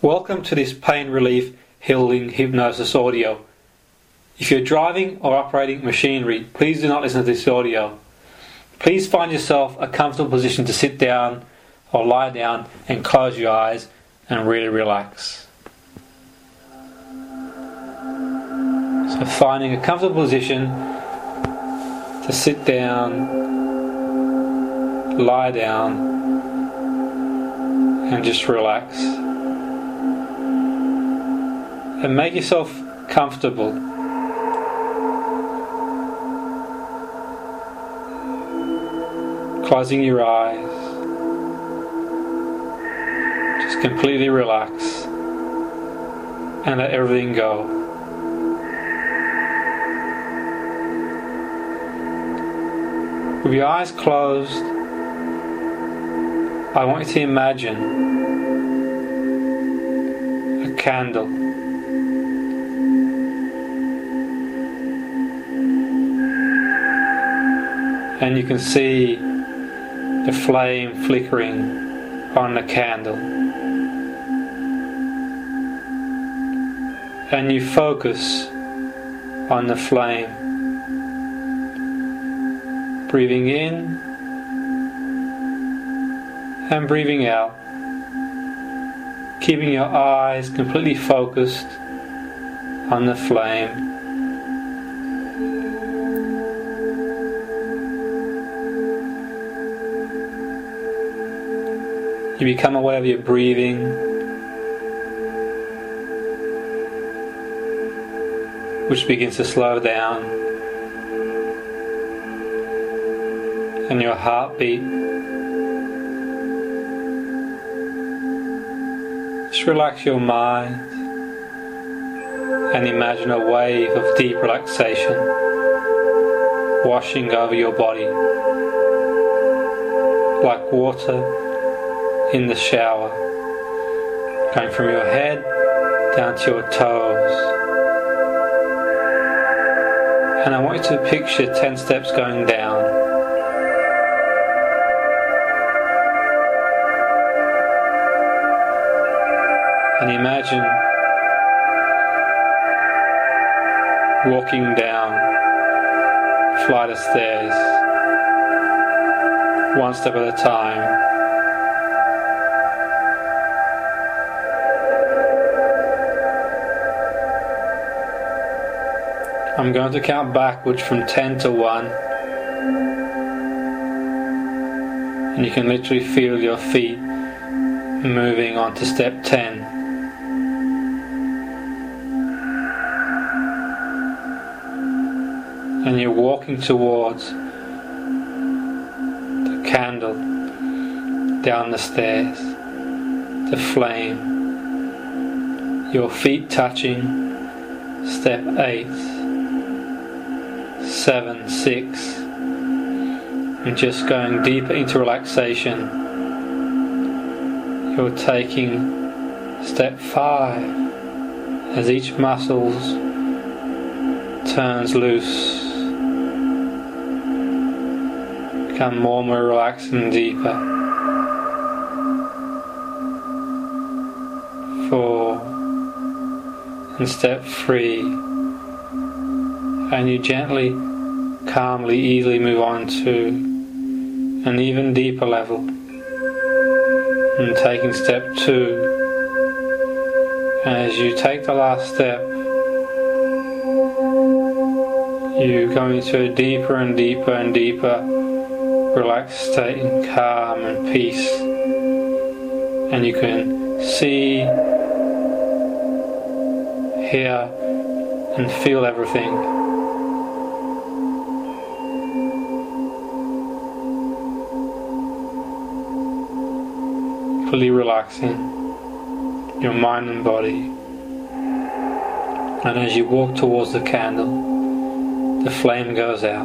Welcome to this pain relief healing hypnosis audio. If you're driving or operating machinery, please do not listen to this audio. Please find yourself a comfortable position to sit down or lie down and close your eyes and really relax. So finding a comfortable position to sit down, lie down and just relax. And make yourself comfortable. Closing your eyes. Just completely relax and let everything go. With your eyes closed, I want you to imagine a candle. And you can see the flame flickering on the candle. And you focus on the flame. Breathing in and breathing out. Keeping your eyes completely focused on the flame. You become aware of your breathing, which begins to slow down, and your heartbeat. Just relax your mind and imagine a wave of deep relaxation washing over your body like water in the shower, going from your head down to your toes. And I want you to picture 10 steps going down. And imagine walking down a flight of stairs, one step at a time. I'm going to count backwards from 10 to 1, and you can literally feel your feet moving on to step 10. And you're walking towards the candle, down the stairs, the flame, your feet touching step 8. 7, 6, and just going deeper into relaxation. You're taking step 5 as each muscle turns loose, become more and more relaxed and deeper. 4, and step 3. And you gently, calmly, easily move on to an even deeper level. And taking step 2. And as you take the last step, you go into a deeper and deeper and deeper relaxed state in calm and peace. And you can see, hear, and feel everything. Fully relaxing your mind and body. And as you walk towards the candle, the flame goes out.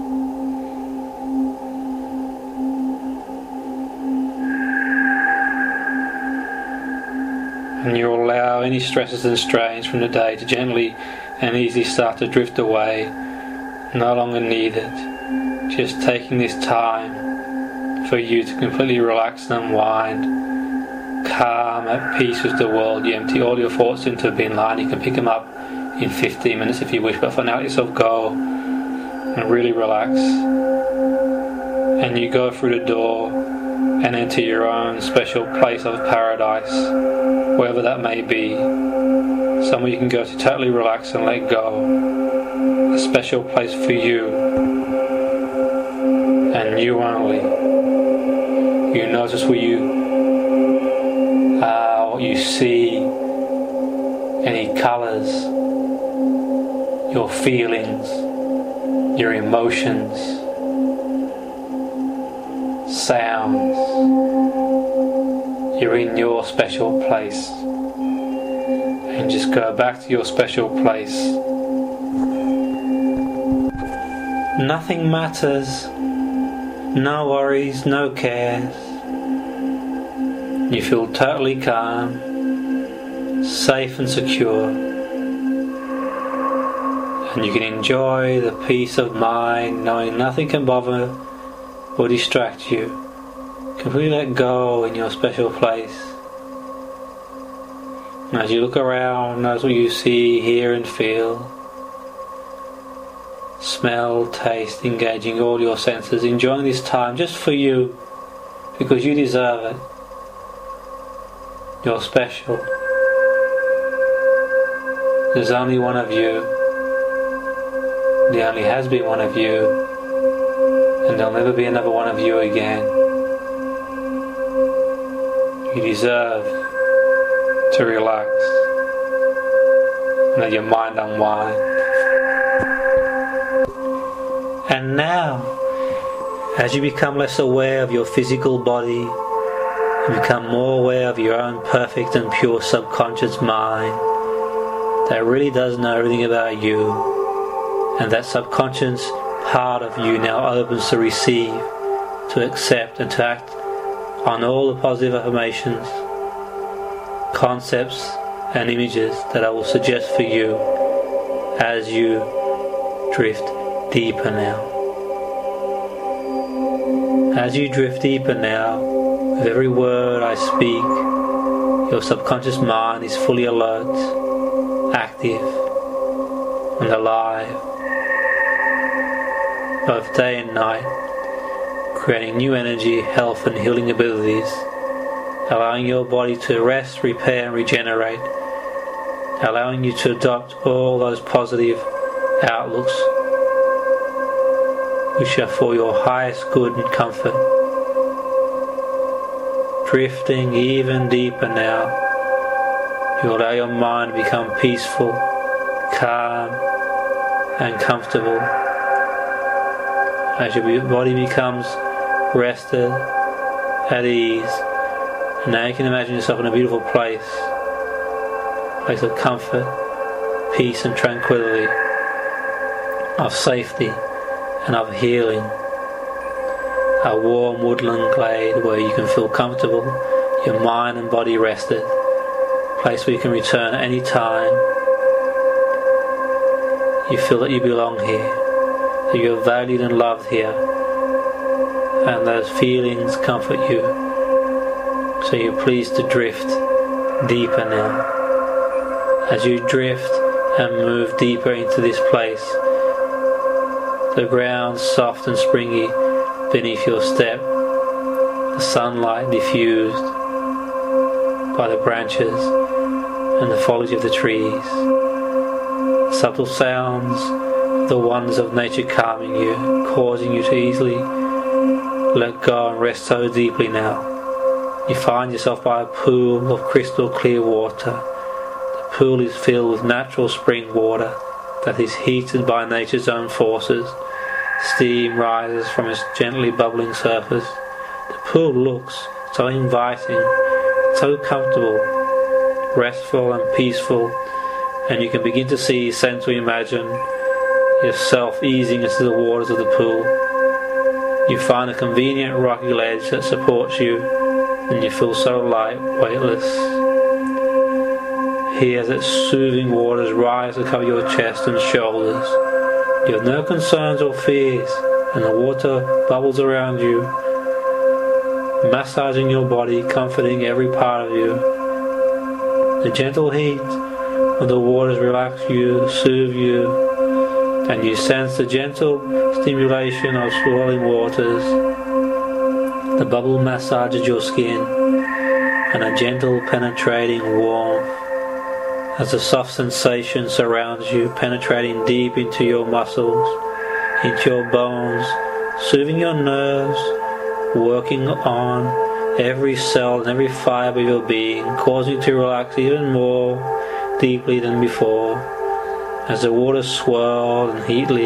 And you allow any stresses and strains from the day to gently and easily start to drift away, no longer needed. Just taking this time for you to completely relax and unwind calm, at peace with the world. You empty all your thoughts into a bin line. You can pick them up in 15 minutes if you wish, but for now let yourself go and really relax. And you go through the door and enter your own special place of paradise, wherever that may be. Somewhere you can go to totally relax and let go. A special place for you, and you only. You notice what you see, any colours, your feelings, your emotions, sounds. You're in your special place, and just go back to your special place. Nothing matters, no worries, no cares. You feel totally calm, safe and secure, and you can enjoy the peace of mind knowing nothing can bother or distract you. Completely let go in your special place. And as you look around, notice what you see, hear and feel. Smell, taste, engaging all your senses, enjoying this time just for you, because you deserve it. You're special. There's only one of you. There only has been one of you, and there'll never be another one of you again. You deserve to relax and let your mind unwind. And now, as you become less aware of your physical body, you become more aware of your own perfect and pure subconscious mind that really does know everything about you, and that subconscious part of you now opens to receive, to accept and to act on all the positive affirmations, concepts and images that I will suggest for you as you drift deeper now. As you drift deeper now, with every word I speak, your subconscious mind is fully alert, active and alive, both day and night, creating new energy, health and healing abilities, allowing your body to rest, repair and regenerate, allowing you to adopt all those positive outlooks which are for your highest good and comfort. Drifting even deeper now, you allow your mind to become peaceful, calm and comfortable. As your body becomes rested, at ease, and now you can imagine yourself in a beautiful place of comfort, peace and tranquility, of safety and of healing. A warm woodland glade where you can feel comfortable, your mind and body rested, a place where you can return at any time. You feel that you belong here, that you're valued and loved here, and those feelings comfort you. So you're pleased to drift deeper now. As you drift and move deeper into this place, the ground soft and springy beneath your step, the sunlight diffused by the branches and the foliage of the trees, subtle sounds, the wonders of nature calming you, causing you to easily let go and rest so deeply now. You find yourself by a pool of crystal clear water. The pool is filled with natural spring water that is heated by nature's own forces. Steam rises from its gently bubbling surface. The pool looks so inviting, so comfortable, restful and peaceful, and you can begin to see, sense or imagine yourself easing into the waters of the pool. You find a convenient rocky ledge that supports you, and you feel so light, weightless. Here, as its soothing waters rise to cover your chest and shoulders, you have no concerns or fears, and the water bubbles around you, massaging your body, comforting every part of you. The gentle heat of the waters relax you, soothe you, and you sense the gentle stimulation of swirling waters. The bubble massages your skin, and a gentle penetrating warmth as a soft sensation surrounds you, penetrating deep into your muscles, into your bones, soothing your nerves, working on every cell and every fibre of your being, causing you to relax even more deeply than before, as the waters swirl and heatly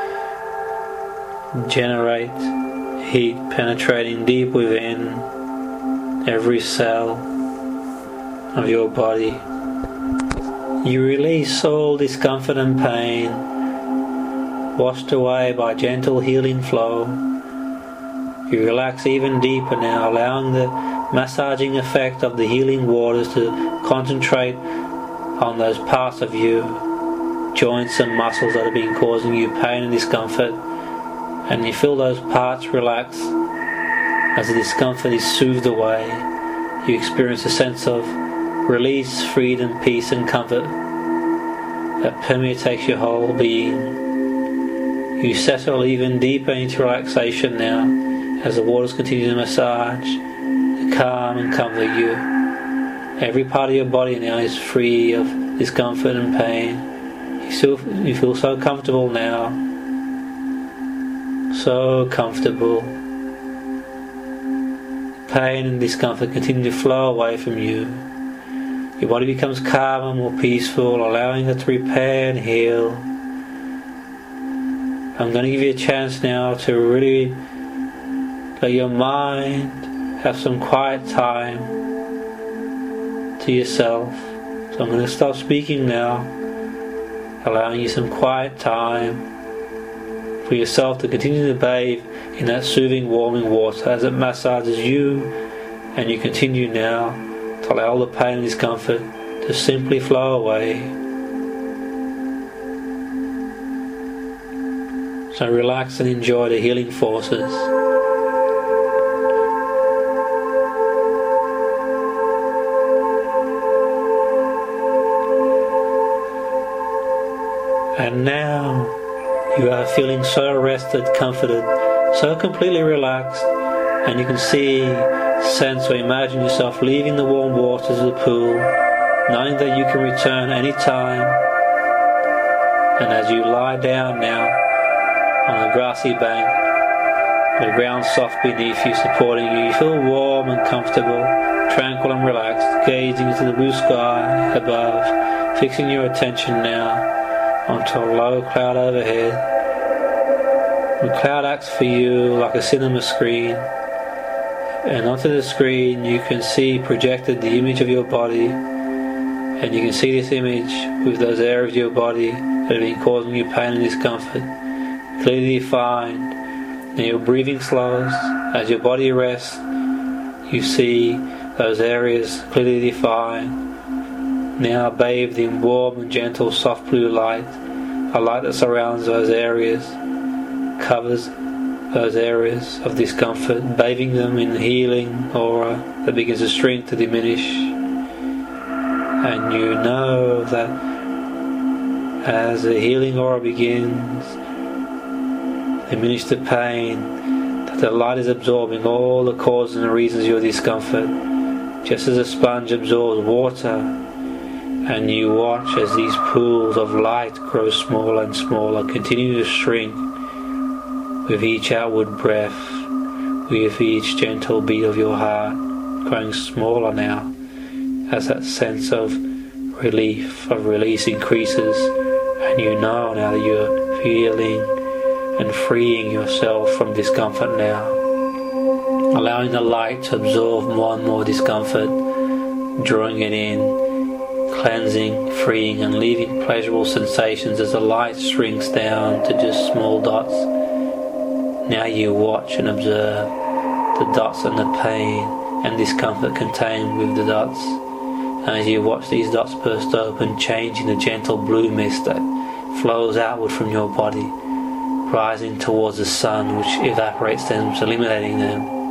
generate heat penetrating deep within every cell of your body. You release all discomfort and pain, washed away by gentle healing flow. You relax even deeper now, allowing the massaging effect of the healing waters to concentrate on those parts of you, joints and muscles that have been causing you pain and discomfort, and you feel those parts relax as the discomfort is soothed away. You experience a sense of release, freedom, peace and comfort that permeates your whole being. You settle even deeper into relaxation now as the waters continue to massage, to calm and comfort you. Every part of your body now is free of discomfort and pain. You feel so comfortable now. So comfortable. Pain and discomfort continue to flow away from you. Your body becomes calmer, more peaceful, allowing it to repair and heal. I'm going to give you a chance now to really let your mind have some quiet time to yourself. So I'm going to stop speaking now, allowing you some quiet time for yourself to continue to bathe in that soothing, warming water as it massages you, and you continue now to allow all the pain and discomfort to simply flow away. So relax and enjoy the healing forces. And now you are feeling so rested, comforted, so completely relaxed, and you can see, sense or imagine yourself leaving the warm waters of the pool, knowing that you can return any time. And as you lie down now on a grassy bank, the ground soft beneath you, supporting you, you feel warm and comfortable, tranquil and relaxed, gazing into the blue sky above, fixing your attention now onto a low cloud overhead. The cloud acts for you like a cinema screen, and onto the screen you can see projected the image of your body, and you can see this image with those areas of your body that have been causing you pain and discomfort clearly defined. And your breathing slows as your body rests. You see those areas clearly defined, now bathed in warm and gentle soft blue light, a light that surrounds those areas, covers those areas of discomfort, bathing them in the healing aura that begins to shrink, to diminish. And you know that as the healing aura begins to diminish the pain, that the light is absorbing all the causes and reasons of your discomfort, just as a sponge absorbs water. And you watch as these pools of light grow smaller and smaller, continue to shrink with each outward breath, with each gentle beat of your heart, growing smaller now as that sense of relief, of release increases, and you know now that you're feeling and freeing yourself from discomfort now, allowing the light to absorb more and more discomfort, drawing it in, cleansing, freeing and leaving pleasurable sensations as the light shrinks down to just small dots. Now you watch and observe the dots and the pain and discomfort contained with the dots. And as you watch these dots burst open, changing the gentle blue mist that flows outward from your body, rising towards the sun which evaporates them, eliminating them.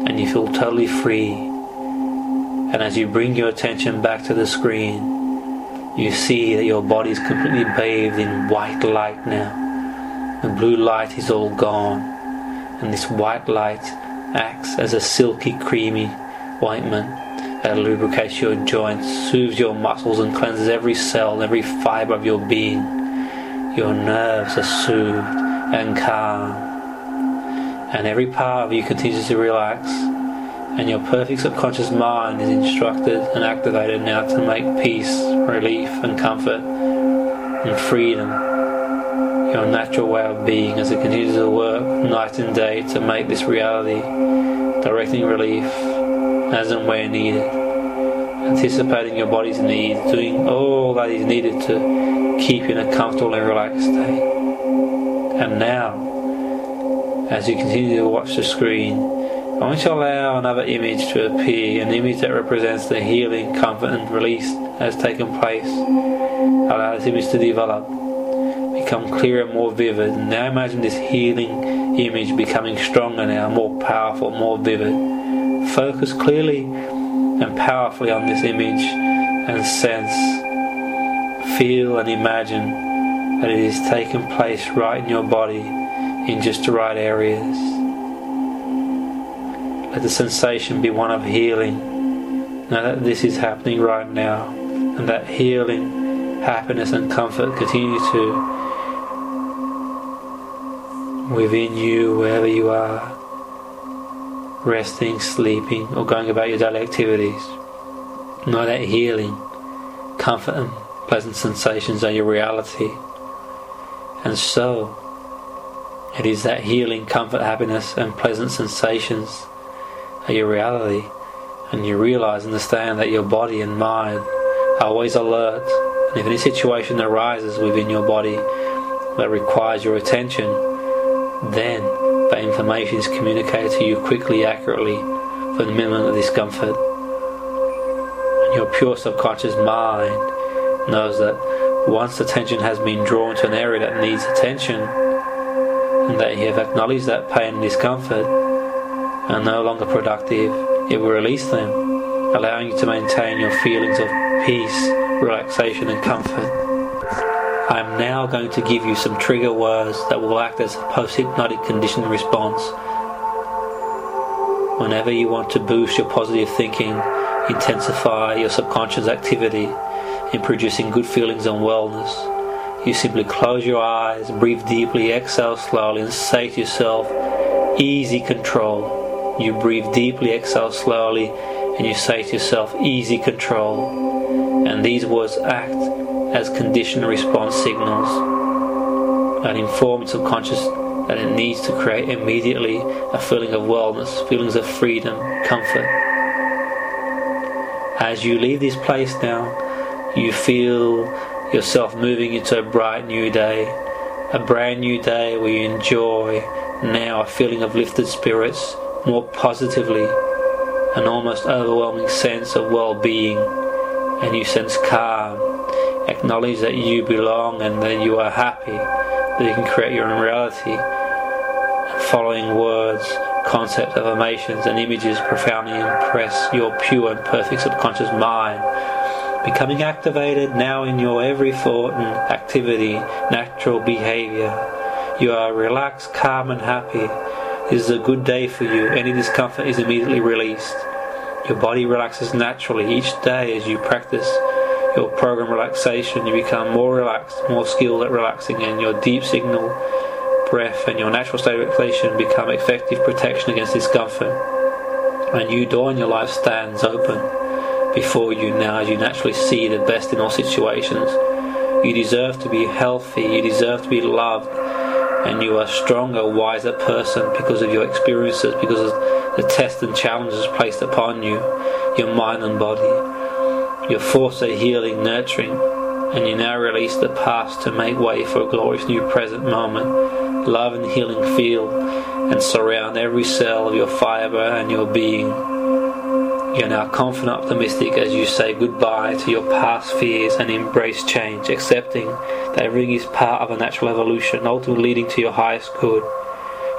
and you feel totally free. And as you bring your attention back to the screen, you see that your body is completely bathed in white light now. The blue light is all gone, and this white light acts as a silky, creamy ointment that lubricates your joints, soothes your muscles, and cleanses every cell and every fibre of your being. Your nerves are soothed and calm, and every part of you continues to relax, and your perfect subconscious mind is instructed and activated now to make peace, relief and comfort and freedom your natural way of being, as it continues to work night and day to make this reality, directing relief as and where needed, anticipating your body's needs, doing all that is needed to keep you in a comfortable and relaxed state. And now, as you continue to watch the screen, I want you to allow another image to appear, an image that represents the healing, comfort and release that has taken place. Allow this image to develop, become clearer, more vivid. And now imagine this healing image becoming stronger now, more powerful, more vivid. Focus clearly and powerfully on this image and sense, feel and imagine that it is taking place right in your body in just the right areas. Let the sensation be one of healing. Know that this is happening right now, and that healing, happiness and comfort continue to within you, wherever you are, resting, sleeping or going about your daily activities. Know that healing, comfort and pleasant sensations are your reality. And so it is that healing, comfort, happiness and pleasant sensations are your reality, and you realize, understand that your body and mind are always alert, and if any situation arises within your body that requires your attention, then that information is communicated to you quickly, accurately, for the minimum of discomfort. And your pure subconscious mind knows that once attention has been drawn to an area that needs attention, and that you have acknowledged that pain and discomfort are no longer productive, it will release them, allowing you to maintain your feelings of peace, relaxation and comfort. I am now going to give you some trigger words that will act as a post-hypnotic conditioned response. Whenever you want to boost your positive thinking, intensify your subconscious activity in producing good feelings and wellness, you simply close your eyes, breathe deeply, exhale slowly and say to yourself, easy control. You breathe deeply, exhale slowly, and you say to yourself, easy control. And these words act as conditioned response signals that inform the subconscious that it needs to create immediately a feeling of wellness, feelings of freedom, comfort. As you leave this place now, you feel yourself moving into a bright new day, a brand new day where you enjoy now a feeling of lifted spirits, more positively, an almost overwhelming sense of well-being, and you sense calm, acknowledge that you belong and that you are happy, that you can create your own reality. Following words, concepts, affirmations and images profoundly impress your pure and perfect subconscious mind, becoming activated now in your every thought and activity, natural behavior. You are relaxed, calm and happy. This is a good day for you. Any discomfort is immediately released. Your body relaxes naturally each day as you practice your program relaxation. You become more relaxed, more skilled at relaxing, and your deep signal breath and your natural state of relaxation become effective protection against discomfort. A new door in your life stands open before you now as you naturally see the best in all situations. You deserve to be healthy, you deserve to be loved, and you are a stronger, wiser person because of your experiences, because of the tests and challenges placed upon you, your mind and body. Your force of healing, nurturing, and you now release the past to make way for a glorious new present moment. Love and healing field and surround every cell of your fibre and your being. You're now confident, optimistic as you say goodbye to your past fears and embrace change, accepting that everything is part of a natural evolution, ultimately leading to your highest good.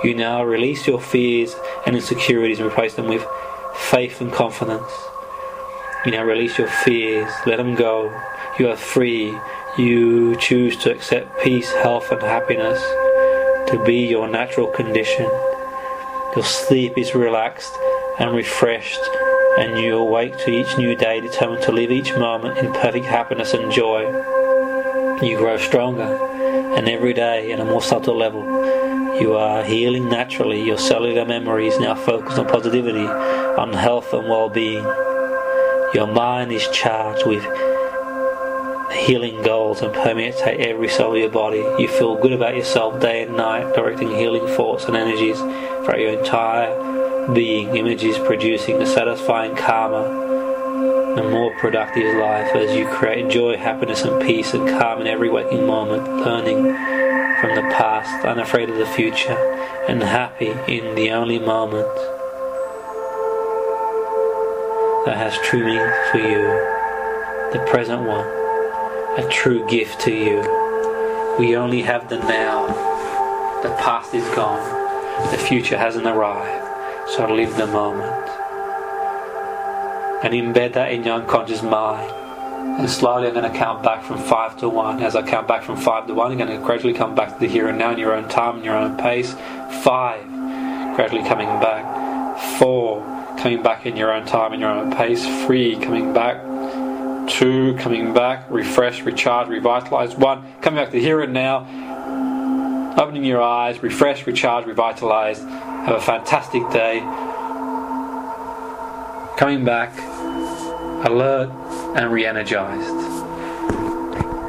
You now release your fears and insecurities and replace them with faith and confidence. You now release your fears, let them go. You are free. You choose to accept peace, health and happiness to be your natural condition. Your sleep is relaxed and refreshed, and you awake to each new day determined to live each moment in perfect happiness and joy. You grow stronger, and every day at a more subtle level, you are healing naturally. Your cellular memory is now focused on positivity, on health and well-being. Your mind is charged with healing goals and permeates every cell of your body. You feel good about yourself day and night, directing healing thoughts and energies throughout your entire being. Images producing a satisfying, calmer and more productive life as you create joy, happiness and peace and calm in every waking moment, learning from the past, unafraid of the future, and happy in the only moment that has true meaning for you, the present one, a true gift to you. We only have the now. The past is gone. The future hasn't arrived. So live the moment. And embed that in your unconscious mind. And slowly I'm going to count back from 5 to 1. As I count back from 5 to 1, you're going to gradually come back to the here and now in your own time, in your own pace. 5, gradually coming back. 4, coming back in your own time, in your own pace. 3, coming back. 2, coming back, refresh, recharge, revitalize. 1, coming back to here and now, opening your eyes, refresh, recharge, revitalize. Have a fantastic day. Coming back, alert and re-energized.